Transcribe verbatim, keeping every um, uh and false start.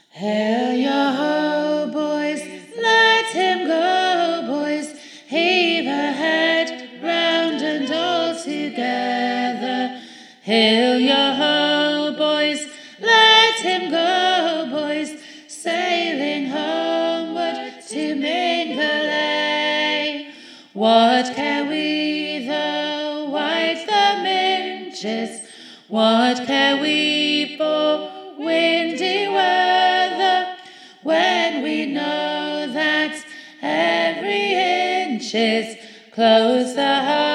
Hail your ho, boys, let him go, boys, heave a head round and all together. Hail your ho, boys, let him go, boys, sailing homeward to Mingalay. What care we the white the minches? What care we for windy weather, when we know that every inch is close the heart?